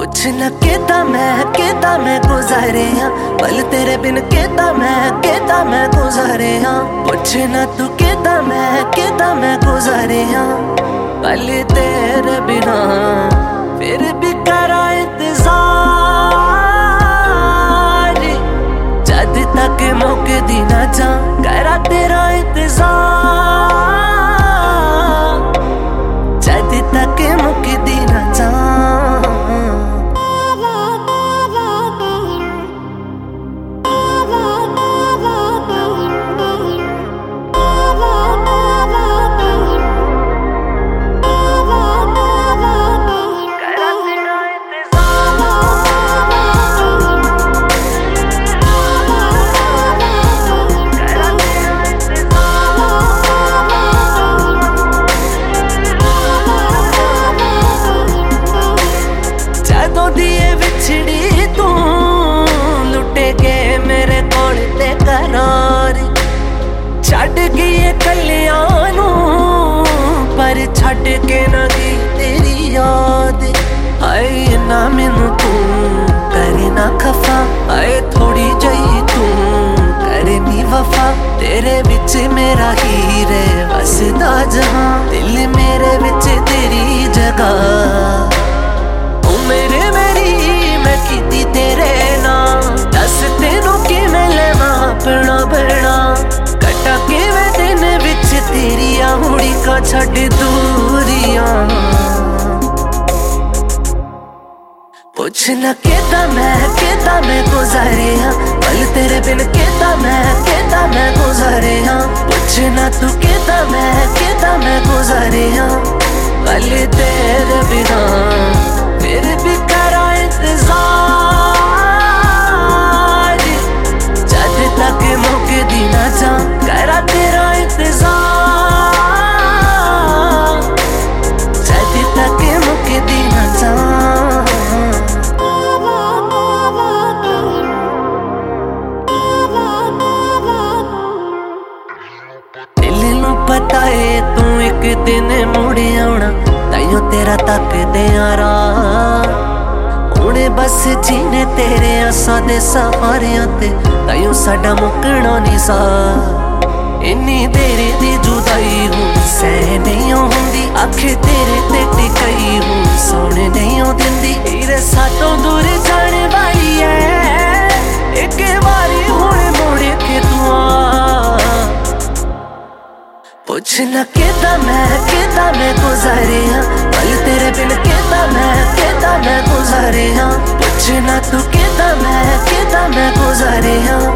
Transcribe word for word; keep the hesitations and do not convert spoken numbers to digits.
पुछ न केदा मैं केदा मैं गुजारे हाँ, पल तेरे बिन केदा मैं केदा मैं गुजारे हाँ। पुछ न तू केदा मैं केदा मैं गुजारे हाँ, पल तेरे बिना फिर भी करा इंतजार। जद तक मौके दी ना जा करा तेरा इंतजार, जद तक मौके दी ना जा। विछड़ी तू लुटे के मेरे कोल ते करार, छड़ गई कल्याण पर छड़ के ना गई तेरी याद। आए ना मैनू तू करे ना खफा, आए थोड़ी जही तू करे नी वफा। तेरे विच मेरा हीरे वसदा जहां, दिल मेरे विच तेरी जगह। मेरे मेरी मैं कीती तेरे नाम, दस तेनों कि मैं लेवा अपना बना। कटा के मैं दिन विच तेरी आहुड़ी का छड़ दूरियां। पुछ न केदा मैं केदा मैं गुजारे हाँ, पल तेरे बिन केदा मैं केदा मैं गुजारे हाँ। पुछ न तू केदा मैं केदा मैं गुजारे हाँ, पल तेरे बिना फिर भी करा इंतजार। जद तक मौके दी ना जा करा तेरा इंतजार, जद तक मौके दी ना जा। दिल नू पता है तू एक दिन मुड़ आउणा, ताइयों तेरा तक दे यारा। हुणे बस जीने तेरे आसां दे सहारियां ते, ताइयों साडा मुकना नहीं सा। इन्नी देर दी जुदाई हूँ सह नहीं होंदी, आखे तेरे ते टिकाई हूँ सोने नहीं हो दिंदी। हीरे सातों दूर जाने वाली है, एक बारी हुणे मुड़ के तू आ। पुछ न केदा मैं केदा मैं गुजारे हाँ, पल तेरे बिन केदा मैं केदा मैं गुजारे हाँ। पुछ न तू केदा मैं केदा मैं गुजारे हाँ,